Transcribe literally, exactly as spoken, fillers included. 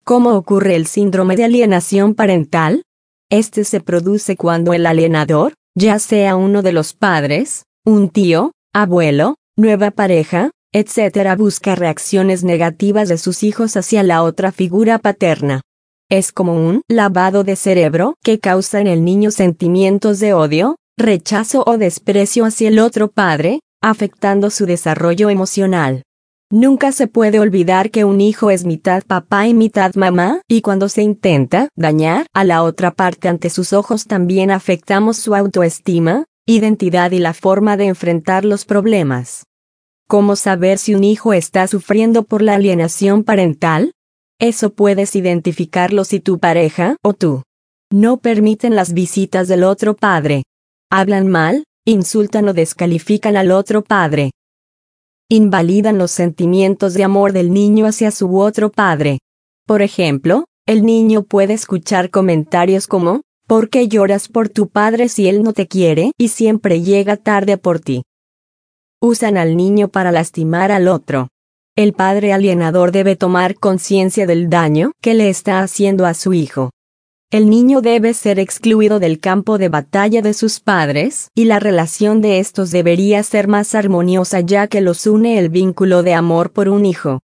¿Cómo ocurre el síndrome de alienación parental? Este se produce cuando el alienador, ya sea uno de los padres, un tío, abuelo, nueva pareja, etcétera, busca reacciones negativas de sus hijos hacia la otra figura paterna. Es como un lavado de cerebro que causa en el niño sentimientos de odio, rechazo o desprecio hacia el otro padre, afectando su desarrollo emocional. Nunca se puede olvidar que un hijo es mitad papá y mitad mamá, y cuando se intenta dañar a la otra parte ante sus ojos también afectamos su autoestima, identidad y la forma de enfrentar los problemas. ¿Cómo saber si un hijo está sufriendo por la alienación parental? Eso puedes identificarlo si tu pareja o tú no permiten las visitas del otro padre. Hablan mal, insultan o descalifican al otro padre. Invalidan los sentimientos de amor del niño hacia su otro padre. Por ejemplo, el niño puede escuchar comentarios como, ¿por qué lloras por tu padre si él no te quiere y siempre llega tarde por ti? Usan al niño para lastimar al otro. El padre alienador debe tomar conciencia del daño que le está haciendo a su hijo. El niño debe ser excluido del campo de batalla de sus padres, y la relación de estos debería ser más armoniosa ya que los une el vínculo de amor por un hijo.